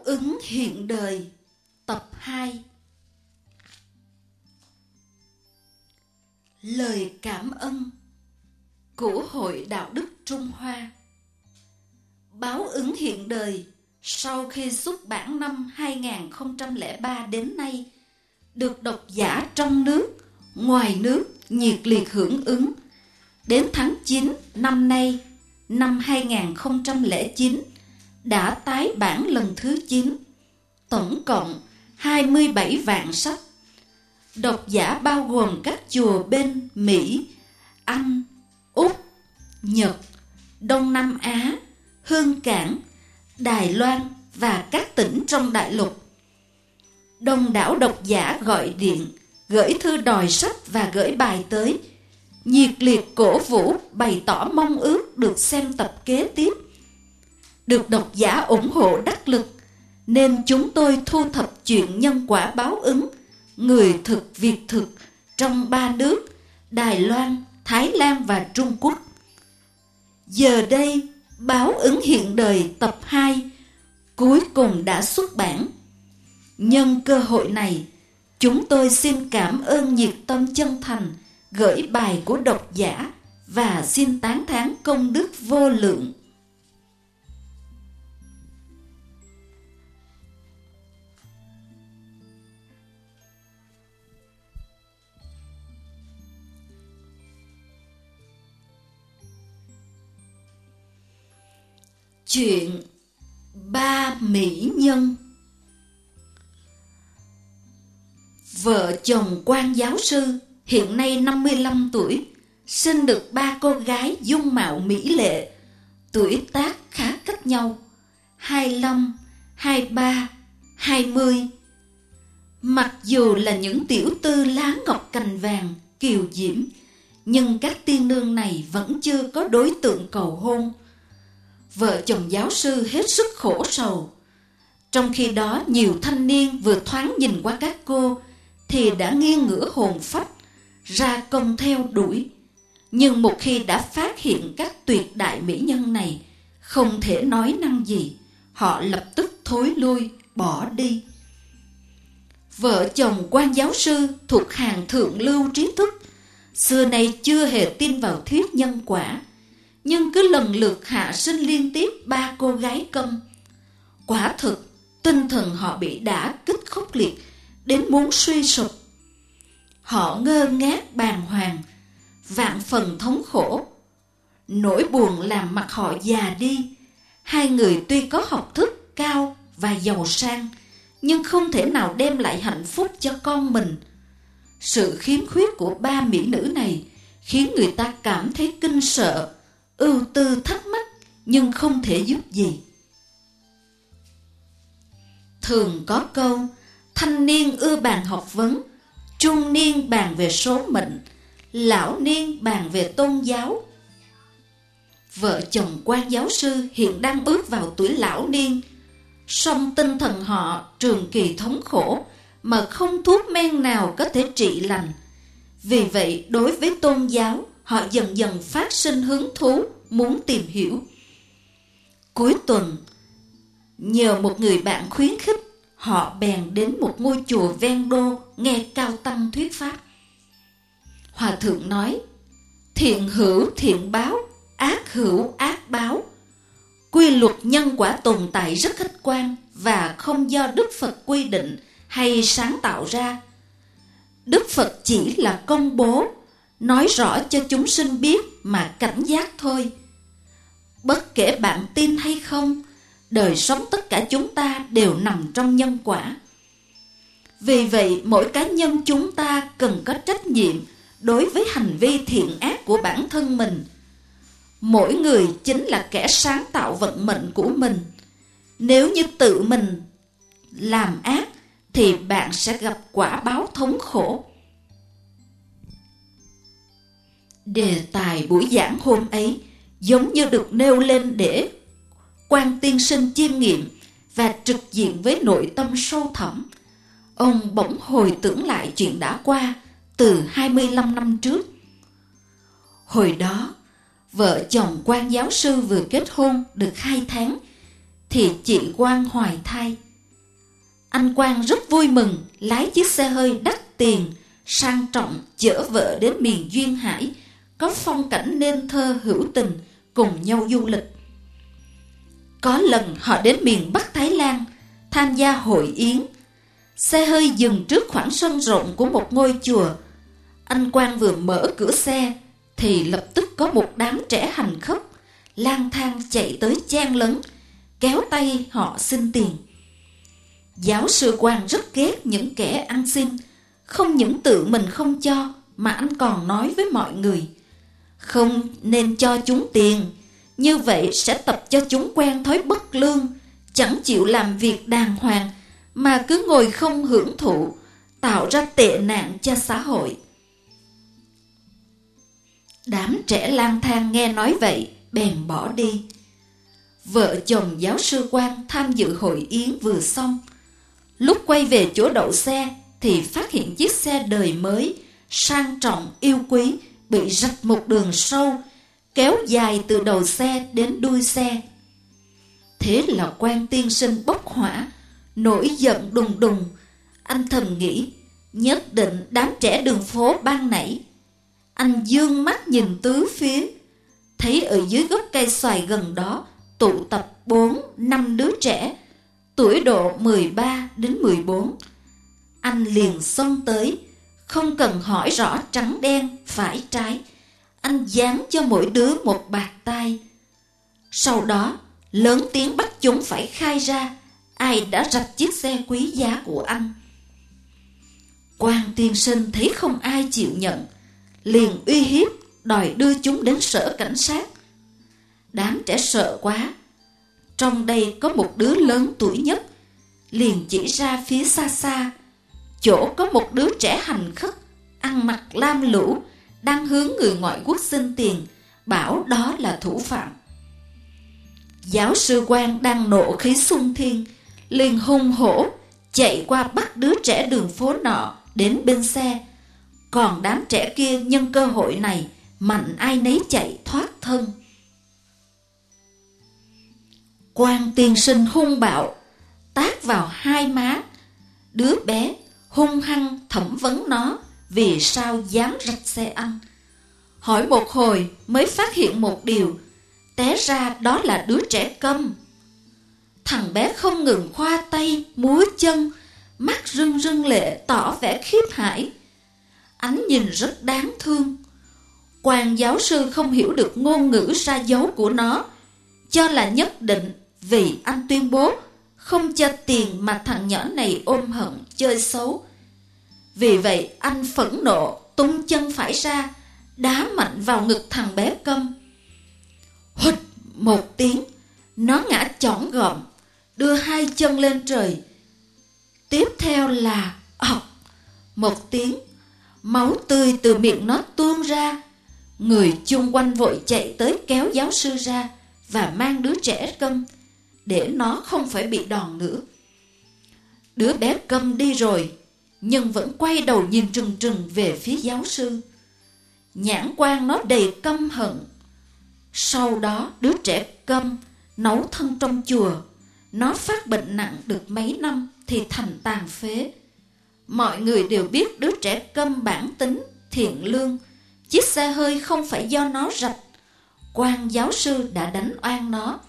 ứng hiện đời tập 2. Lời cảm ơn của Hội Đạo đức Trung Hoa. Báo ứng hiện đời sau khi xuất bản năm 2003 đến nay được độc giả trong nước, ngoài nước nhiệt liệt hưởng ứng. Đến tháng 9 năm nay, năm 2009, đã tái bản lần thứ 9, tổng cộng 27 vạn sách. Độc giả bao gồm các chùa bên Mỹ, Anh, Úc, Nhật, Đông Nam Á, Hương Cảng, Đài Loan và các tỉnh trong đại lục. Đông đảo độc giả gọi điện, gửi thư đòi sách và gửi bài tới, nhiệt liệt cổ vũ bày tỏ mong ước được xem tập kế tiếp. Được độc giả ủng hộ đắc lực, nên chúng tôi thu thập chuyện nhân quả báo ứng, người thực việc thực trong 3 nước Đài Loan, Thái Lan và Trung Quốc. Giờ đây, báo ứng hiện đời tập 2 cuối cùng đã xuất bản. Nhân cơ hội này, chúng tôi xin cảm ơn nhiệt tâm chân thành gửi bài của độc giả và xin tán thán công đức vô lượng. Chuyện ba mỹ nhân. Vợ chồng quan giáo sư hiện nay 55 tuổi, sinh được 3 cô gái dung mạo mỹ lệ, tuổi tác khá cách nhau, 25, 23, 20. Mặc dù là những tiểu tư lá ngọc cành vàng, kiều diễm, nhưng các tiên nương này vẫn chưa có đối tượng cầu hôn. Vợ chồng giáo sư hết sức khổ sầu. Trong khi đó, nhiều thanh niên vừa thoáng nhìn qua các cô thì đã nghiêng ngửa hồn phách, ra công theo đuổi. Nhưng một khi đã phát hiện các tuyệt đại mỹ nhân này không thể nói năng gì, họ lập tức thối lui, bỏ đi. Vợ chồng quan giáo sư thuộc hàng thượng lưu trí thức, xưa nay chưa hề tin vào thuyết nhân quả, nhưng cứ lần lượt hạ sinh liên tiếp 3 cô gái công. Quả thực, tinh thần họ bị đả kích khốc liệt đến muốn suy sụp. Họ ngơ ngác bàng hoàng, vạn phần thống khổ. Nỗi buồn làm mặt họ già đi. Hai người tuy có học thức cao và giàu sang, nhưng không thể nào đem lại hạnh phúc cho con mình. Sự khiếm khuyết của 3 mỹ nữ này khiến người ta cảm thấy kinh sợ, ưu tư thắc mắc, nhưng không thể giúp gì. Thường có câu, thanh niên ưa bàn học vấn, trung niên bàn về số mệnh, lão niên bàn về tôn giáo. Vợ chồng quan giáo sư hiện đang bước vào tuổi lão niên, song tinh thần họ trường kỳ thống khổ mà không thuốc men nào có thể trị lành. Vì vậy, đối với tôn giáo, họ dần dần phát sinh hứng thú muốn tìm hiểu. Cuối tuần, nhờ một người bạn khuyến khích, họ bèn đến một ngôi chùa ven đô nghe cao tăng thuyết pháp. Hòa thượng nói, thiện hữu thiện báo, ác hữu ác báo. Quy luật nhân quả tồn tại rất khách quan và không do Đức Phật quy định hay sáng tạo ra. Đức Phật chỉ là công bố, nói rõ cho chúng sinh biết mà cảnh giác thôi. Bất kể bạn tin hay không, đời sống tất cả chúng ta đều nằm trong nhân quả. Vì vậy, mỗi cá nhân chúng ta cần có trách nhiệm đối với hành vi thiện ác của bản thân mình. Mỗi người chính là kẻ sáng tạo vận mệnh của mình. Nếu như tự mình làm ác thì bạn sẽ gặp quả báo thống khổ. Đề tài buổi giảng hôm ấy giống như được nêu lên để quan tiên sinh chiêm nghiệm và trực diện với nội tâm sâu thẳm. Ông bỗng hồi tưởng lại chuyện đã qua từ 25 năm trước. Hồi đó, vợ chồng quan giáo sư vừa kết hôn được 2 tháng thì chị Quan hoài thai. Anh Quang rất vui mừng lái chiếc xe hơi đắt tiền, sang trọng chở vợ đến miền duyên hải, có phong cảnh nên thơ hữu tình, cùng nhau du lịch. Có lần họ đến miền Bắc Thái Lan tham gia hội yến. Xe hơi dừng trước khoảng sân rộng của một ngôi chùa. Anh Quang vừa mở cửa xe thì lập tức có một đám trẻ hành khất lang thang chạy tới chen lấn, kéo tay họ xin tiền. Giáo sư Quang rất ghét những kẻ ăn xin. Không những tự mình không cho, mà anh còn nói với mọi người: không nên cho chúng tiền, như vậy sẽ tập cho chúng quen thói bất lương, chẳng chịu làm việc đàng hoàng, mà cứ ngồi không hưởng thụ, tạo ra tệ nạn cho xã hội. Đám trẻ lang thang nghe nói vậy bèn bỏ đi. Vợ chồng giáo sư Quang tham dự hội yến vừa xong. Lúc quay về chỗ đậu xe thì phát hiện chiếc xe đời mới, sang trọng yêu quý, bị rạch một đường sâu, kéo dài từ đầu xe đến đuôi xe. Thế là Quang tiên sinh bốc hỏa, nổi giận đùng đùng. Anh thầm nghĩ, nhất định đám trẻ đường phố ban nãy. Anh dương mắt nhìn tứ phía, thấy ở dưới gốc cây xoài gần đó tụ tập 4-5 đứa trẻ, tuổi độ 13 đến 14. Anh liền xông tới, không cần hỏi rõ trắng đen, phải trái. Anh giáng cho mỗi đứa một bạt tai. Sau đó, lớn tiếng bắt chúng phải khai ra ai đã rạch chiếc xe quý giá của anh. Quang tiên sinh thấy không ai chịu nhận, liền uy hiếp đòi đưa chúng đến sở cảnh sát. Đám trẻ sợ quá. Trong đây có một đứa lớn tuổi nhất, liền chỉ ra phía xa xa, chỗ có một đứa trẻ hành khất, ăn mặc lam lũ, đang hướng người ngoại quốc xin tiền, bảo đó là thủ phạm. Giáo sư Quang đang nộ khí xung thiên, liền hung hổ chạy qua bắt đứa trẻ đường phố nọ đến bên xe. Còn đám trẻ kia nhân cơ hội này mạnh ai nấy chạy thoát thân. Quang tiên sinh hung bạo tát vào hai má đứa bé, hung hăng thẩm vấn nó vì sao dám rạch xe anh. Hỏi một hồi mới phát hiện một điều, té ra đó là đứa trẻ câm. Thằng bé không ngừng khoa tay múa chân, mắt rưng rưng lệ, tỏ vẻ khiếp hãi. Ánh nhìn rất đáng thương. Quang giáo sư không hiểu được ngôn ngữ ra dấu của nó, cho là nhất định vì anh tuyên bố không cho tiền mà thằng nhỏ này ôm hận chơi xấu. Vì vậy anh phẫn nộ tung chân phải ra, đá mạnh vào ngực thằng bé câm. Hụt một tiếng, nó ngã chỏng gọn, đưa hai chân lên trời. Tiếp theo là ọc một tiếng, máu tươi từ miệng nó tuôn ra. Người chung quanh vội chạy tới kéo giáo sư ra và mang đứa trẻ câm để nó không phải bị đòn nữa. Đứa bé câm đi rồi, nhưng vẫn quay đầu nhìn trừng trừng về phía giáo sư. Nhãn quan nó đầy căm hận. Sau đó đứa trẻ câm nấu thân trong chùa. Nó phát bệnh nặng được mấy năm thì thành tàn phế. Mọi người đều biết đứa trẻ câm bản tính thiện lương. Chiếc xe hơi không phải do nó rạch. Quan giáo sư đã đánh oan nó.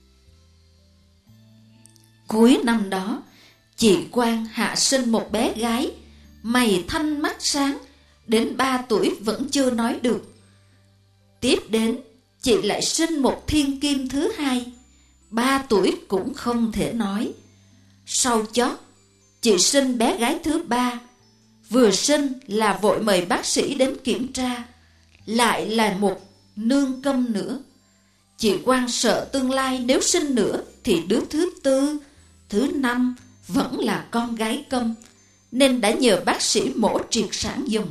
Cuối năm đó, chị Quang hạ sinh một bé gái, mày thanh mắt sáng, đến 3 tuổi vẫn chưa nói được. Tiếp đến, chị lại sinh một thiên kim thứ hai, 3 tuổi cũng không thể nói. Sau chót, chị sinh bé gái thứ 3, vừa sinh là vội mời bác sĩ đến kiểm tra, lại là một nương câm nữa. Chị Quang sợ tương lai nếu sinh nữa thì đứa thứ 4, thứ 5 vẫn là con gái câm, nên đã nhờ bác sĩ mổ triệt sản giùm.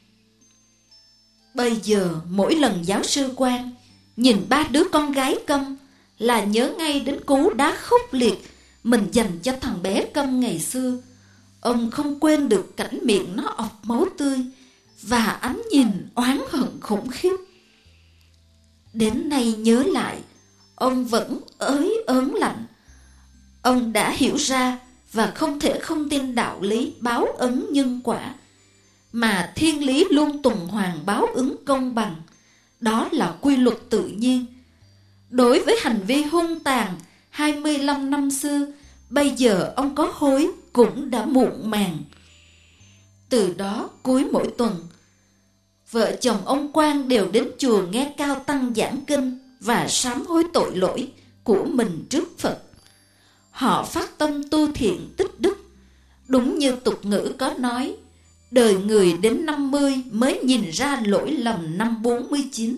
Bây giờ mỗi lần giáo sư Quang nhìn 3 đứa con gái câm là nhớ ngay đến cú đá khốc liệt mình dành cho thằng bé câm ngày xưa. Ông không quên được cảnh miệng nó ọc máu tươi và ánh nhìn oán hận khủng khiếp. Đến nay nhớ lại, ông vẫn ớn lạnh. Ông đã hiểu ra và không thể không tin đạo lý báo ứng nhân quả, mà thiên lý luôn tuần hoàn báo ứng công bằng. Đó là quy luật tự nhiên. Đối với hành vi hung tàn 25 năm xưa, bây giờ ông có hối cũng đã muộn màng. Từ đó cuối mỗi tuần, vợ chồng ông Quang đều đến chùa nghe cao tăng giảng kinh và sám hối tội lỗi của mình trước Phật. Họ phát tâm tu thiện tích đức. Đúng như tục ngữ có nói, đời người đến 50 mới nhìn ra lỗi lầm năm 49.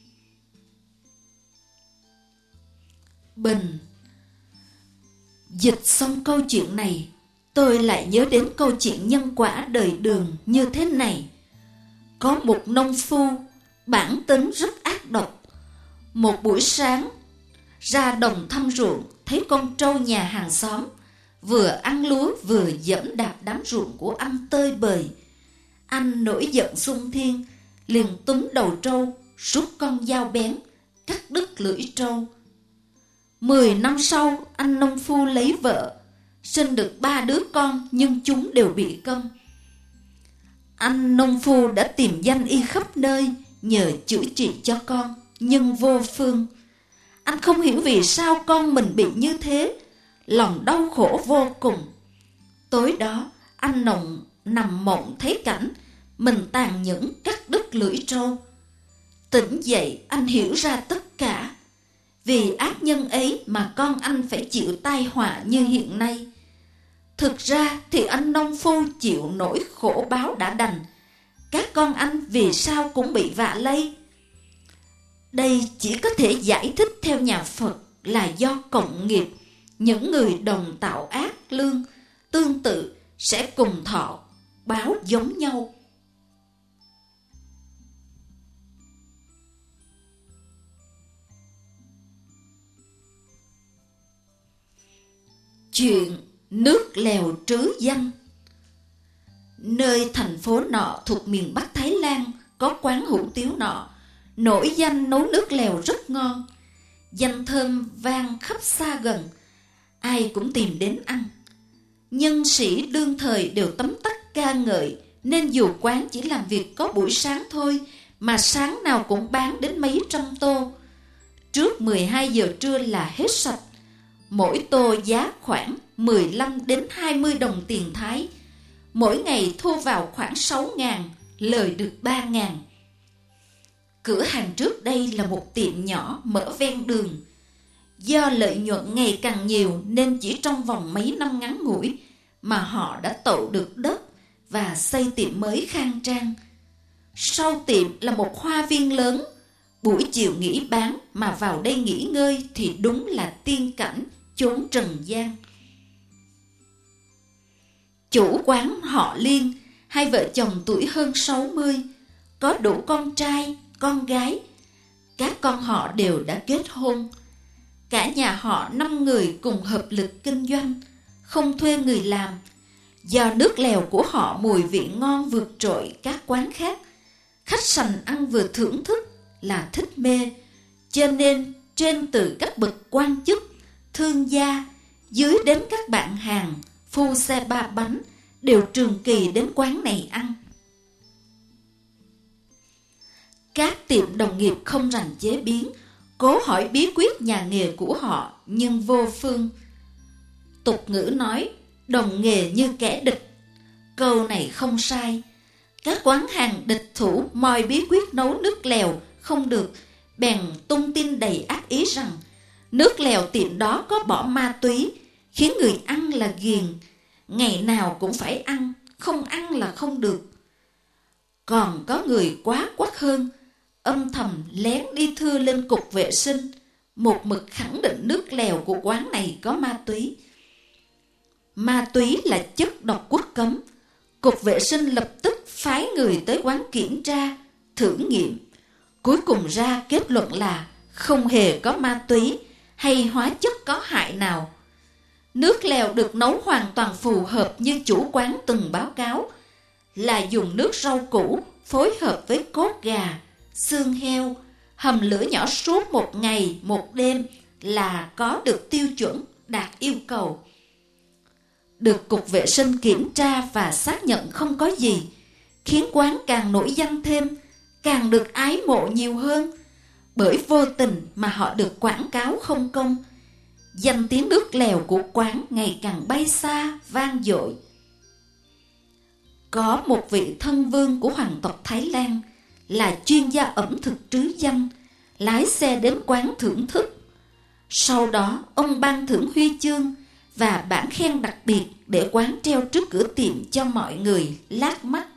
Bình. Dịch xong câu chuyện này, tôi lại nhớ đến câu chuyện nhân quả đời Đường như thế này. Có một nông phu, bản tính rất ác độc. Một buổi sáng, ra đồng thăm ruộng, thấy con trâu nhà hàng xóm vừa ăn lúa vừa giẫm đạp đám ruộng của anh tơi bời. Anh nổi giận xung thiên, liền túm đầu trâu, rút con dao bén, cắt đứt lưỡi trâu. 10 năm sau, anh nông phu lấy vợ, sinh được 3 đứa con nhưng chúng đều bị câm. Anh nông phu đã tìm danh y khắp nơi nhờ chữa trị cho con, nhưng vô phương. Anh không hiểu vì sao con mình bị như thế, lòng đau khổ vô cùng. Tối đó, anh nằm mộng thấy cảnh mình tàn nhẫn cắt đứt lưỡi trâu. Tỉnh dậy, anh hiểu ra tất cả. Vì ác nhân ấy mà con anh phải chịu tai họa như hiện nay. Thực ra thì anh nông phu chịu nỗi khổ báo đã đành, các con anh vì sao cũng bị vạ lây. Đây chỉ có thể giải thích theo nhà Phật là do cộng nghiệp. Những người đồng tạo ác lương tương tự sẽ cùng thọ báo giống nhau. Chuyện nước lèo trứ danh. Nơi thành phố nọ thuộc miền Bắc Thái Lan có quán hủ tiếu nọ, nổi danh nấu nước lèo rất ngon. Danh thơm vang khắp xa gần, ai cũng tìm đến ăn. Nhân sĩ đương thời đều tấm tắc ca ngợi, nên dù quán chỉ làm việc có buổi sáng thôi, mà sáng nào cũng bán đến mấy trăm tô. Trước 12 giờ trưa là hết sạch. Mỗi tô giá khoảng 15 đến 20 đồng tiền Thái. Mỗi ngày thu vào khoảng 6.000, lời được 3.000. Cửa hàng trước đây là một tiệm nhỏ mở ven đường. Do lợi nhuận ngày càng nhiều nên chỉ trong vòng mấy năm ngắn ngủi mà họ đã tậu được đất và xây tiệm mới khang trang. Sau tiệm là một hoa viên lớn. Buổi chiều nghỉ bán mà vào đây nghỉ ngơi thì đúng là tiên cảnh chốn trần gian. Chủ quán họ Liên, hai vợ chồng tuổi hơn 60, có đủ con trai, con gái. Các con họ đều đã kết hôn. Cả nhà họ 5 người cùng hợp lực kinh doanh, không thuê người làm. Do nước lèo của họ mùi vị ngon vượt trội các quán khác, khách sành ăn vừa thưởng thức là thích mê, cho nên trên từ các bậc quan chức, thương gia, dưới đến các bạn hàng, phu xe ba bánh đều trường kỳ đến quán này ăn. Các tiệm đồng nghiệp không rành chế biến, cố hỏi bí quyết nhà nghề của họ nhưng vô phương. Tục ngữ nói đồng nghề như kẻ địch, câu này không sai. Các quán hàng địch thủ moi bí quyết nấu nước lèo không được, bèn tung tin đầy ác ý rằng nước lèo tiệm đó có bỏ ma túy, khiến người ăn là ghiền, ngày nào cũng phải ăn, không ăn là không được. Còn có người quá quắc hơn, âm thầm lén đi thưa lên cục vệ sinh, một mực khẳng định nước lèo của quán này có ma túy. Ma túy là chất độc quốc cấm. Cục vệ sinh lập tức phái người tới quán kiểm tra, thử nghiệm. Cuối cùng ra kết luận là không hề có ma túy hay hóa chất có hại nào. Nước lèo được nấu hoàn toàn phù hợp như chủ quán từng báo cáo, là dùng nước rau củ phối hợp với cốt gà, xương heo, hầm lửa nhỏ suốt 1 ngày 1 đêm là có được tiêu chuẩn đạt yêu cầu. được cục vệ sinh kiểm tra và xác nhận không có gì, khiến quán càng nổi danh thêm, càng được ái mộ nhiều hơn. Bởi vô tình mà họ được quảng cáo không công, danh tiếng nước lèo của quán ngày càng bay xa, vang dội. Có một vị thân vương của hoàng tộc Thái Lan là chuyên gia ẩm thực trứ danh, lái xe đến quán thưởng thức. Sau đó ông ban thưởng huy chương và bảng khen đặc biệt để quán treo trước cửa tiệm cho mọi người lác mắt.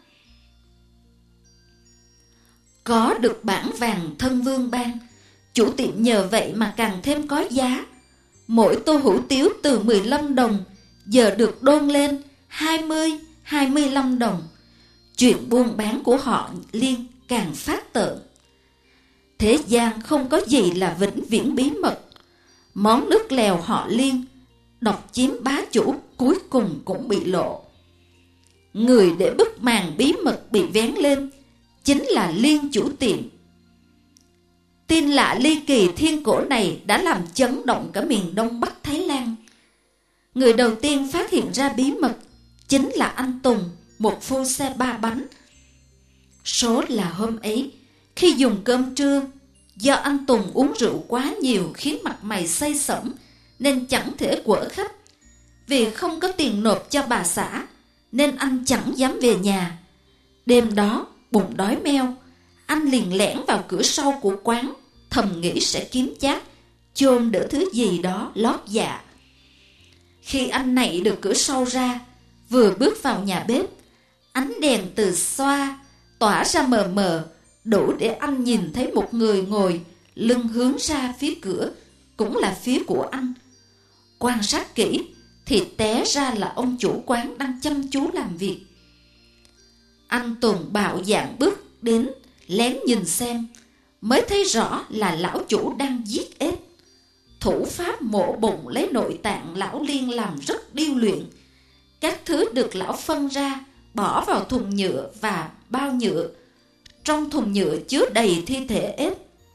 Có được bảng vàng thân vương ban, chủ tiệm nhờ vậy mà càng thêm có giá. Mỗi tô hủ tiếu từ 15 đồng giờ được đôn lên 20-25 đồng. Chuyện buôn bán của họ Liên càng phát tợn. Thế gian không có gì là vĩnh viễn bí mật. Món nước lèo họ Liên độc chiếm bá chủ cuối cùng cũng bị lộ. Người để bức màn bí mật bị vén lên chính là Liên chủ tiệm. Tin lạ ly kỳ thiên cổ này đã làm chấn động cả miền Đông Bắc Thái Lan. Người đầu tiên phát hiện ra bí mật chính là anh Tùng, một phu xe ba bánh. Số là hôm ấy, khi dùng cơm trưa, do anh Tùng uống rượu quá nhiều khiến mặt mày say sẩm nên chẳng thể quở khách. Vì không có tiền nộp cho bà xã nên anh chẳng dám về nhà. Đêm đó bụng đói meo, anh liền lẻn vào cửa sau của quán, thầm nghĩ sẽ kiếm chác, chôn đỡ thứ gì đó lót dạ. Khi anh nạy được cửa sau ra, vừa bước vào nhà bếp, ánh đèn từ xoa tỏa ra mờ mờ, đủ để anh nhìn thấy một người ngồi lưng hướng ra phía cửa, cũng là phía của anh. Quan sát kỹ thì té ra là ông chủ quán đang chăm chú làm việc. Anh Tùng bạo dạn bước đến lén nhìn xem, mới thấy rõ là lão chủ đang giết ếch. Thủ pháp mổ bụng lấy nội tạng lão Liên làm rất điêu luyện. Các thứ được lão phân ra, bỏ vào thùng nhựa và bao nhựa. Trong thùng nhựa chứa đầy thi thể ếch.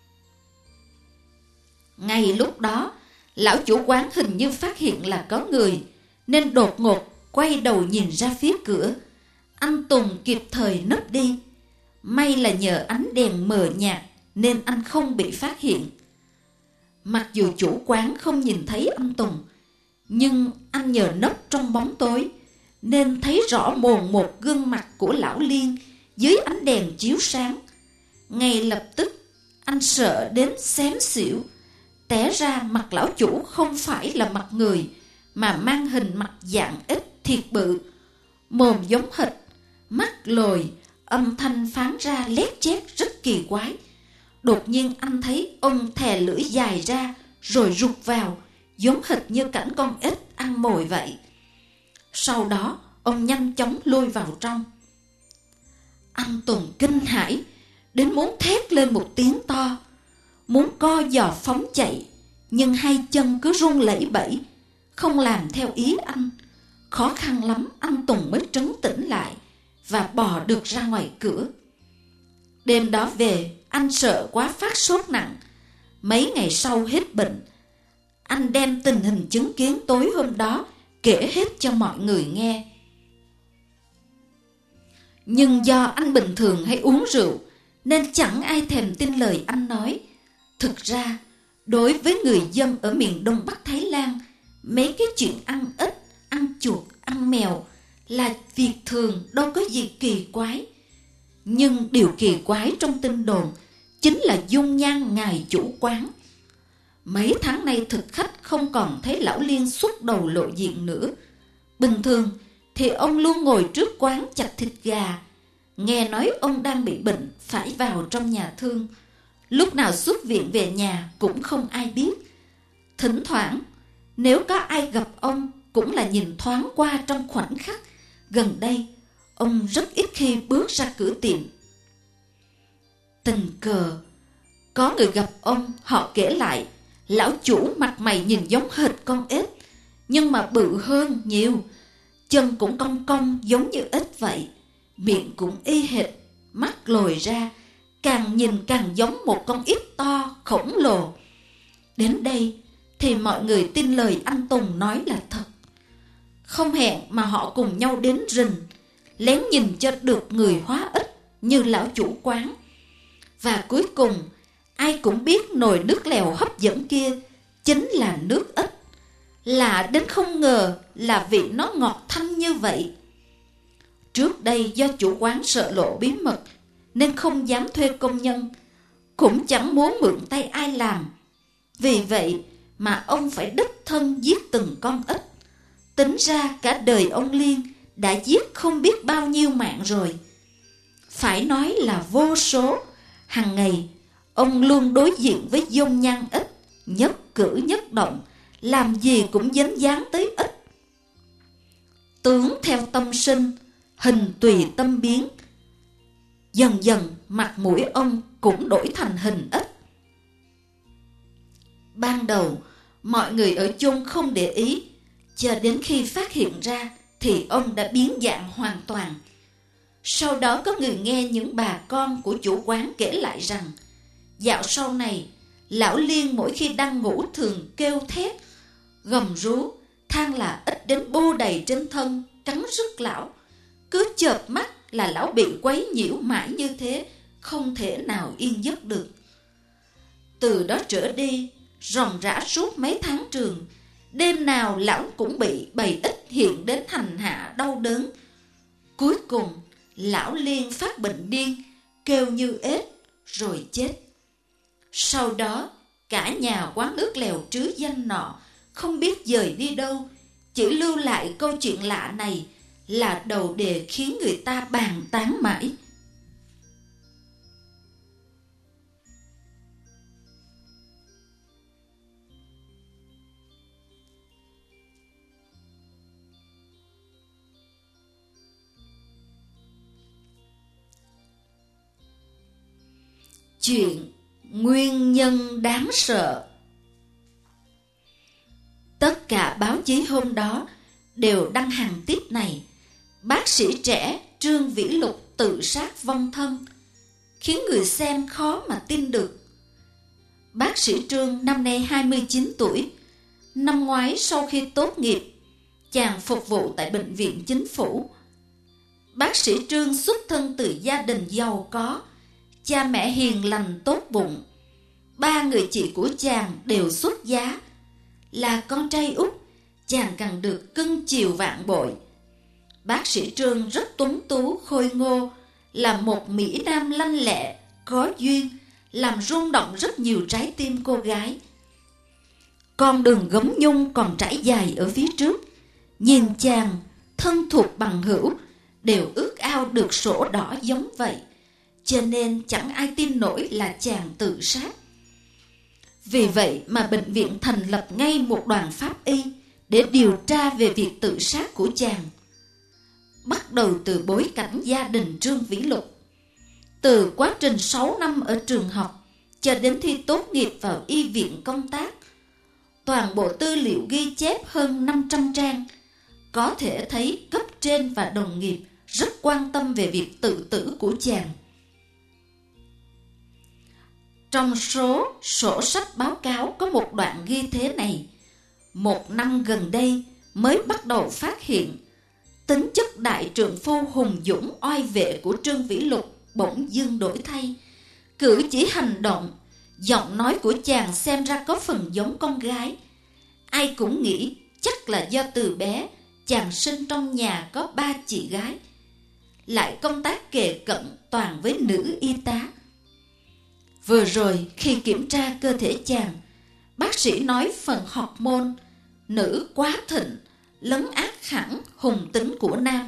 Ngay lúc đó, lão chủ quán hình như phát hiện là có người, nên đột ngột quay đầu nhìn ra phía cửa. Anh Tùng kịp thời nấp đi. May là nhờ ánh đèn mờ nhạt nên anh không bị phát hiện. Mặc dù chủ quán không nhìn thấy anh Tùng, nhưng anh nhờ nấp trong bóng tối nên thấy rõ mồn một gương mặt của lão Liên dưới ánh đèn chiếu sáng. Ngay lập tức anh sợ đến xém xỉu. Té ra mặt lão chủ không phải là mặt người, mà mang hình mặt dạng ếch thiệt bự, mồm giống hệt, mắt lồi, âm thanh phán ra lét chét rất kỳ quái. Đột nhiên anh thấy ông thè lưỡi dài ra rồi rụt vào, giống hệt như cảnh con ếch ăn mồi vậy. Sau đó ông nhanh chóng lui vào trong. Anh Tùng kinh hãi đến muốn thét lên một tiếng to, muốn co giò phóng chạy, nhưng hai chân cứ run lẩy bẩy, không làm theo ý anh. Khó khăn lắm anh Tùng mới trấn tĩnh lại và bò được ra ngoài cửa. Đêm đó về, anh sợ quá phát sốt nặng. Mấy ngày sau hết bệnh, anh đem tình hình chứng kiến tối hôm đó kể hết cho mọi người nghe. Nhưng do anh bình thường hay uống rượu nên chẳng ai thèm tin lời anh nói. Thực ra, đối với người dân ở miền Đông Bắc Thái Lan, mấy cái chuyện ăn ếch, ăn chuột, ăn mèo là việc thường, đâu có gì kỳ quái. Nhưng điều kỳ quái trong tin đồn chính là dung nhan ngài chủ quán. Mấy tháng nay thực khách không còn thấy lão Liên xuất đầu lộ diện nữa. Bình thường thì ông luôn ngồi trước quán chặt thịt gà. Nghe nói ông đang bị bệnh, phải vào trong nhà thương. Lúc nào xuất viện về nhà cũng không ai biết. Thỉnh thoảng, nếu có ai gặp ông cũng là nhìn thoáng qua trong khoảnh khắc. Gần đây, ông rất ít khi bước ra cửa tiệm. Tình cờ, có người gặp ông, họ kể lại, lão chủ mặt mày nhìn giống hệt con ếch, nhưng mà bự hơn nhiều. Chân cũng cong cong giống như ếch vậy, miệng cũng y hệt, mắt lồi ra, càng nhìn càng giống một con ếch to, khổng lồ. Đến đây thì mọi người tin lời anh Tùng nói là thật. Không hẹn mà họ cùng nhau đến rình, lén nhìn cho được người hóa ích như lão chủ quán. Và cuối cùng, ai cũng biết nồi nước lèo hấp dẫn kia chính là nước ếch. Lạ đến không ngờ là vị nó ngọt thanh như vậy. Trước đây do chủ quán sợ lộ bí mật nên không dám thuê công nhân, cũng chẳng muốn mượn tay ai làm. Vì vậy mà ông phải đích thân giết từng con ếch. Tính ra cả đời ông Liên đã giết không biết bao nhiêu mạng rồi. Phải nói là vô số. Hằng ngày ông luôn đối diện với dung nhan ếch, nhất cử nhất động, làm gì cũng dính dáng tới ếch. Tướng theo tâm sinh, hình tùy tâm biến. Dần dần mặt mũi ông cũng đổi thành hình ếch. Ban đầu mọi người ở chung không để ý, cho đến khi phát hiện ra thì ông đã biến dạng hoàn toàn. Sau đó có người nghe những bà con của chủ quán kể lại rằng dạo sau này lão Liên mỗi khi đang ngủ thường kêu thét, gầm rú, than là ếch đến bô đầy trên thân, cắn rứt lão. Cứ chợp mắt là lão bị quấy nhiễu mãi như thế, không thể nào yên giấc được. Từ đó trở đi, ròng rã suốt mấy tháng trường, đêm nào lão cũng bị bầy ếch hiện đến hành hạ đau đớn. Cuối cùng lão Liên phát bệnh điên, kêu như ếch rồi chết. Sau đó cả nhà quán nước lèo trứ danh nọ không biết dời đi đâu, chỉ lưu lại câu chuyện lạ này là đầu đề khiến người ta bàn tán mãi. Chuyện nguyên nhân đáng sợ. Tất cả báo chí hôm đó đều đăng hàng tiếp này: bác sĩ trẻ Trương Vĩ Lục tự sát vong thân, khiến người xem khó mà tin được. Bác sĩ Trương năm nay 29 tuổi. Năm ngoái sau khi tốt nghiệp, chàng phục vụ tại bệnh viện chính phủ. Bác sĩ Trương xuất thân từ gia đình giàu có, cha mẹ hiền lành tốt bụng. Ba người chị của chàng đều xuất giá. Là con trai út, chàng càng được cưng chiều vạn bội. Bác sĩ Trương rất tuấn tú khôi ngô, là một mỹ nam lanh lẹ, có duyên, làm rung động rất nhiều trái tim cô gái. Con đường gấm nhung còn trải dài ở phía trước. Nhìn chàng, thân thuộc bằng hữu đều ước ao được sổ đỏ giống vậy, cho nên chẳng ai tin nổi là chàng tự sát. Vì vậy mà bệnh viện thành lập ngay một đoàn pháp y để điều tra về việc tự sát của chàng. Bắt đầu từ bối cảnh gia đình Trương Vĩ Lục, từ quá trình 6 năm ở trường học cho đến thi tốt nghiệp vào y viện công tác. Toàn bộ tư liệu ghi chép hơn 500 trang, có thể thấy cấp trên và đồng nghiệp rất quan tâm về việc tự tử của chàng. Trong số sổ sách báo cáo có một đoạn ghi thế này: 1 năm gần đây mới bắt đầu phát hiện tính chất đại trượng phu hùng dũng oai vệ của Trương Vĩ Lục bỗng dưng đổi thay. Cử chỉ hành động, giọng nói của chàng xem ra có phần giống con gái. Ai cũng nghĩ chắc là do từ bé chàng sinh trong nhà có 3 chị gái, lại công tác kề cận toàn với nữ y tá. Vừa rồi khi kiểm tra cơ thể chàng, bác sĩ nói phần hormone nữ quá thịnh, lấn át hẳn hùng tính của nam.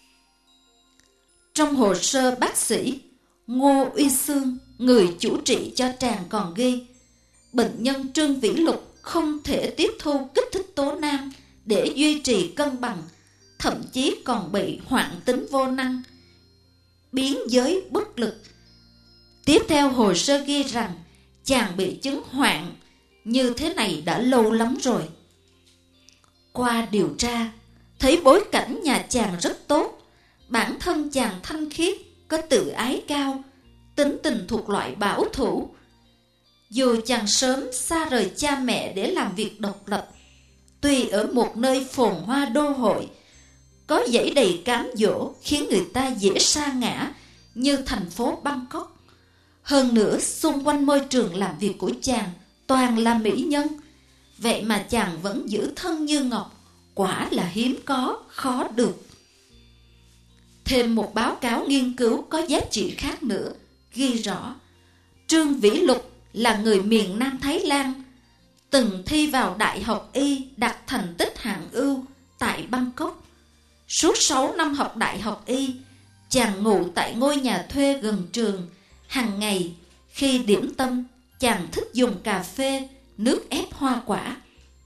Trong hồ sơ bác sĩ Ngô Uy Sương, người chủ trị cho chàng, còn ghi bệnh nhân Trương Vĩ Lục không thể tiếp thu kích thích tố nam để duy trì cân bằng, thậm chí còn bị hoạn tính vô năng, biến giới bất lực. Tiếp theo hồ sơ ghi rằng chàng bị chứng hoạn như thế này đã lâu lắm rồi. Qua điều tra, thấy bối cảnh nhà chàng rất tốt. Bản thân chàng thanh khiết, có tự ái cao, tính tình thuộc loại bảo thủ. Dù chàng sớm xa rời cha mẹ để làm việc độc lập, tuy ở một nơi phồn hoa đô hội, có dãy đầy cám dỗ khiến người ta dễ sa ngã như thành phố Bangkok. Hơn nữa, xung quanh môi trường làm việc của chàng toàn là mỹ nhân, vậy mà chàng vẫn giữ thân như ngọc, quả là hiếm có, khó được. Thêm một báo cáo nghiên cứu có giá trị khác nữa ghi rõ Trương Vĩ Lục là người miền Nam Thái Lan, từng thi vào Đại học Y đạt thành tích hạng ưu tại Bangkok. Suốt 6 năm học Đại học Y, chàng ngủ tại ngôi nhà thuê gần trường. Hàng ngày khi điểm tâm, chàng thích dùng cà phê, nước ép hoa quả.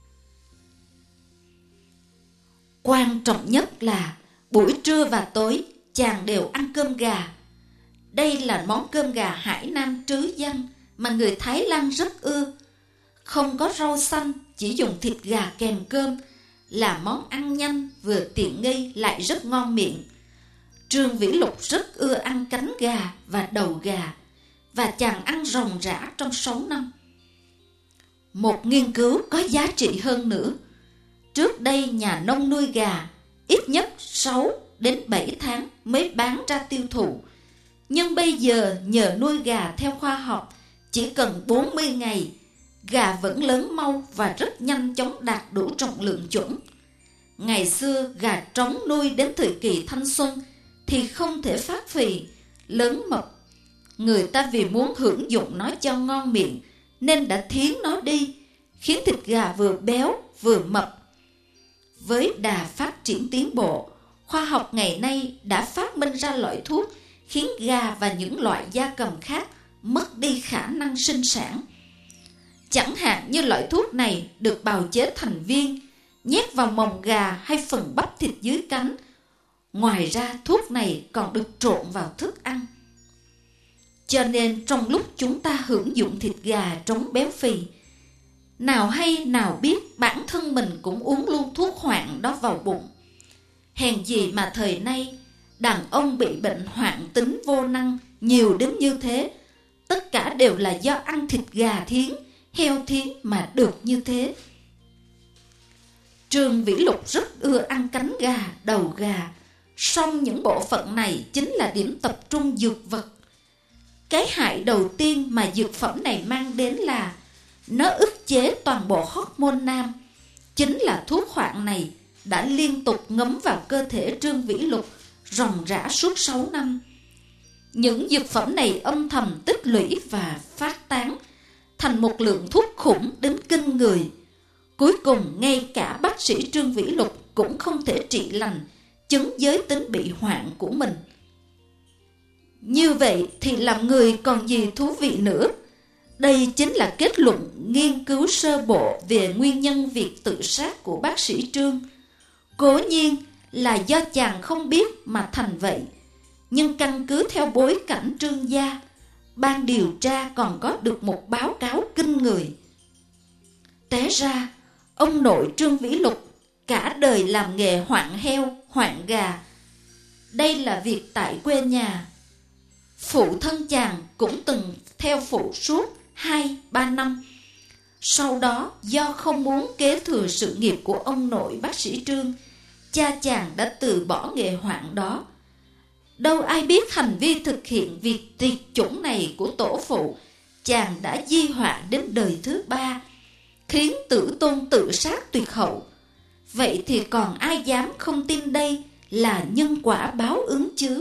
Quan trọng nhất là buổi trưa và tối chàng đều ăn cơm gà. Đây là món cơm gà Hải Nam trứ danh mà người Thái Lan rất ưa. Không có rau xanh, chỉ dùng thịt gà kèm cơm, là món ăn nhanh, vừa tiện nghi lại rất ngon miệng. Trương Vĩ Lục rất ưa ăn cánh gà và đầu gà, và chàng ăn ròng rã trong 6 năm. Một nghiên cứu có giá trị hơn nữa. Trước đây nhà nông nuôi gà ít nhất 6 đến 7 tháng mới bán ra tiêu thụ. Nhưng bây giờ nhờ nuôi gà theo khoa học, chỉ cần 40 ngày, gà vẫn lớn mau và rất nhanh chóng đạt đủ trọng lượng chuẩn. Ngày xưa gà trống nuôi đến thời kỳ thanh xuân thì không thể phát phì, lớn mập. Người ta vì muốn hưởng dụng nó cho ngon miệng nên đã thiến nó đi, khiến thịt gà vừa béo vừa mập. Với đà phát triển tiến bộ, khoa học ngày nay đã phát minh ra loại thuốc khiến gà và những loại gia cầm khác mất đi khả năng sinh sản. Chẳng hạn như loại thuốc này được bào chế thành viên, nhét vào mồng gà hay phần bắp thịt dưới cánh. Ngoài ra, thuốc này còn được trộn vào thức ăn. Cho nên trong lúc chúng ta hưởng dụng thịt gà trống béo phì, nào hay nào biết bản thân mình cũng uống luôn thuốc hoạn đó vào bụng. Hèn gì mà thời nay đàn ông bị bệnh hoạn tính vô năng nhiều đến như thế. Tất cả đều là do ăn thịt gà thiến, heo thiến mà được như thế. Trương Vĩ Lục rất ưa ăn cánh gà, đầu gà, song những bộ phận này chính là điểm tập trung dược vật. Cái hại đầu tiên mà dược phẩm này mang đến là nó ức chế toàn bộ hormone nam. Chính là thuốc hoạn này đã liên tục ngấm vào cơ thể Trương Vĩ Lục ròng rã suốt 6 năm. Những dược phẩm này âm thầm tích lũy và phát tán thành một lượng thuốc khủng đến kinh người. Cuối cùng ngay cả bác sĩ Trương Vĩ Lục cũng không thể trị lành chứng giới tính bị hoạn của mình. Như vậy thì làm người còn gì thú vị nữa. Đây chính là kết luận nghiên cứu sơ bộ về nguyên nhân việc tự sát của bác sĩ Trương. Cố nhiên là do chàng không biết mà thành vậy, nhưng căn cứ theo bối cảnh Trương gia, ban điều tra còn có được một báo cáo kinh người. Té ra, ông nội Trương Vĩ Lục cả đời làm nghề hoạn heo, hoạn gà. Đây là việc tại quê nhà. Phụ thân chàng cũng từng theo phụ suốt 2-3 năm. Sau đó do không muốn kế thừa sự nghiệp của ông nội bác sĩ Trương, cha chàng đã từ bỏ nghề hoạn đó. Đâu ai biết hành vi thực hiện việc tuyệt chủng này của tổ phụ chàng đã di họa đến đời thứ 3, khiến tử tôn tự sát tuyệt hậu. Vậy thì còn ai dám không tin đây là nhân quả báo ứng chứ?